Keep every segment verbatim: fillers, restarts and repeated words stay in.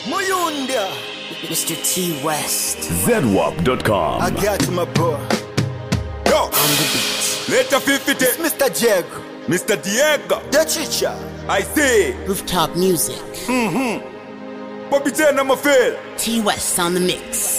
Muyunda, Mister T West. Zedwap dot com. I got my bro. Yo, On the beat. later fifty. It's Mister Diego, Mister Diego. the teacher. I say, Rooftop music. Bobby Jen, I'm a fail. T West on the mix.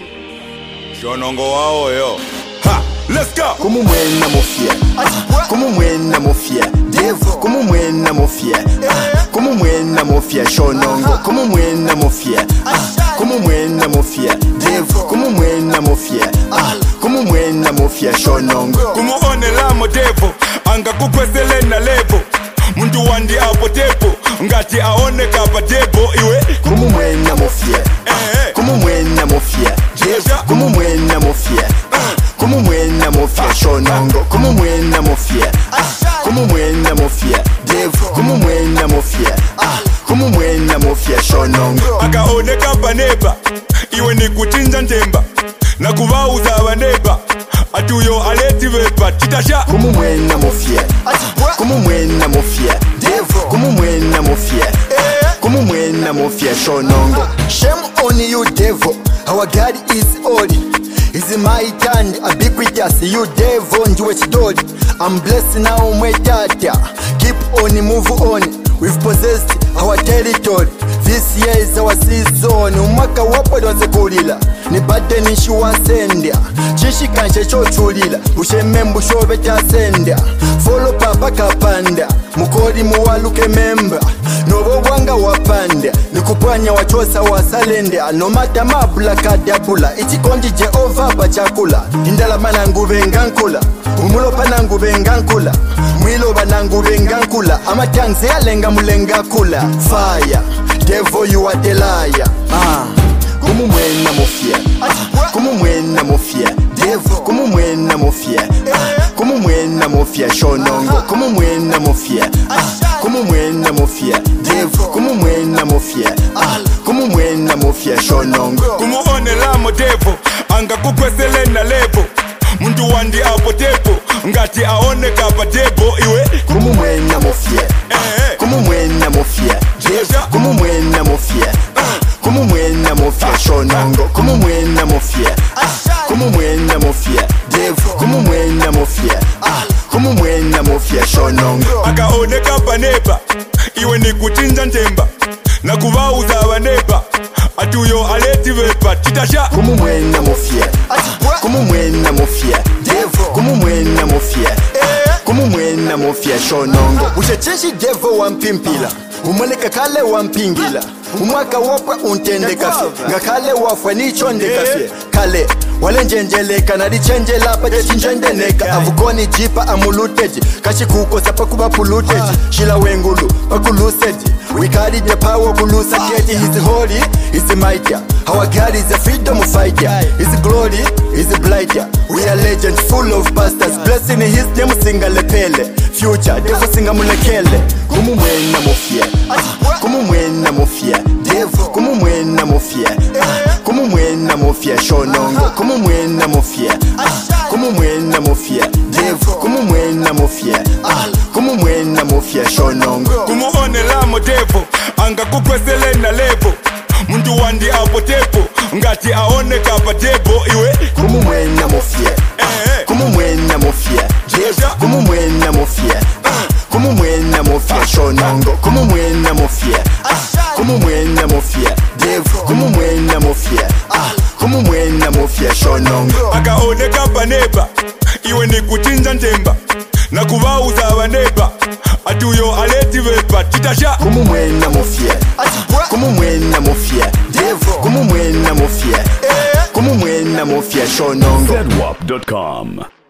Shonongo wao yo. Ha, let's go. Como mwena mofia, como mwena mofia, Devo, como mwena mofia, como mwena mofia, Shonongo, como mwena mofia, como mwena mofia, Devo, como mwena mofia, como mwena mofia, Shonongo. Kumuone lamo devo, anga kukwesele na levo. Muntu wandi apo tepo, ngati aone kapa debo iwe. Como mwena mofia, como mwena mofia, Devo, como mwena mofia, como mwena mofia, Shonongo, como mwena mofia, como mwena mofia, Devo, como mwena mofia, como mwena mofia, Shonongo. Akaone kapa neba, iwe ni kuchinja njemba. Na kuvauza abaneba, atuyo aleti vepa, titasha. Como mwena mofia, como mwena mofia, Devo, como mwena mofia, como mwena mofia, Shonongo. Shame on you, devil. Our God is holy. Is my hand ubiquitous. You devil, njuwe chidoli. I'm blessed now, my tata. Keep on, move on. We've possessed our territory. This year is our season. Umaka wapo donze kulila. Ni bade nishi wansendya. Chishi kanche chochulila. Usheme mbushobe tasendya. Follow papa kapanda. Mukodi muwaluke memba. Nobo wanga wapanda. Nikupanya wachosa wasalendya. No mata mabula kadabula. Ichikondi Jehova bachakula. Indala manangu vengankula. Umulopa nangu vengankula. Mwiloba nangu vengankula. Amatangze alenga mulenga kula. Fire, devil you are the liar. Ah, como mwena mofia, como mwena mofia, devil, como mwena mofia, como mwena mofia, Shonongo, como mwena mofia, como mwena mofia, devil, como mwena mofia, como mwena mofia, Shonongo. Kumuone lamo devo, anga kukwesele na levo. Muntu wandi apo tepo, ngati aone kapa debo iwe. Como mwena mofia, como mwena mofia, devil, como mwena mofia, como mwena mofia, Shonongo, como mwena mofia, como mwena mofia, devil, como mwena mofia, como mwena mofia, Shonongo. Akaone kapa neba, iwe ni kuchinja njemba. Na kuvauza abaneba, atuyo aleti vepa, titasha. Como mwena mofia, como mwena mofia, devil, como mwena mofia, como mwena mofia, Shonongo. Ushechenshi devil wampimpila, umweleka kale wampingila. Umwaka wopwa untende kafye, nga kale wafwa nichonde kafye. Kale wale njenjeleka na lichenjela pa jechinjendeneka. Avukoni jipa amuluteji, kashi kuko sapa kuba puluteji. Shila wengulu pa kuluseji, we carry the power kulusa keji. His holy, his mighty. Our God is a freedom fighter. His glory is brighter. We are legends full of pastors. Blessing his name singa lepele. Future, devil singa mulekele. Como mwena mofia, como mwena mofia, devil, como mwena mofia, como mwena mofia, Shonongo, como mwena mofia, como mwena mofia, devil, como mwena mofia, como mwena mofia, Shonongo. Kumuone lamo devo, anga kukwesele na levo. Muntu wandi apo tepo, ngati aone kapa debo iwe. Como mwena mofia, como mwena mofia, devil, como mwena mofia, como mwena mofia, Shonongo, como mwena mofia, como mwena mofia, devil, como mwena mofia, como mwena mofia, Shonongo. Akaone kapa neba, iwe ni kuchinja njemba. Na kuvauza abaneba, atuyo aleti vepa, titasha. Como mwena mofia, como mwena mofia, devil, como mwena mofia, como mwena mofia, Shonongo. Zedwap dot com.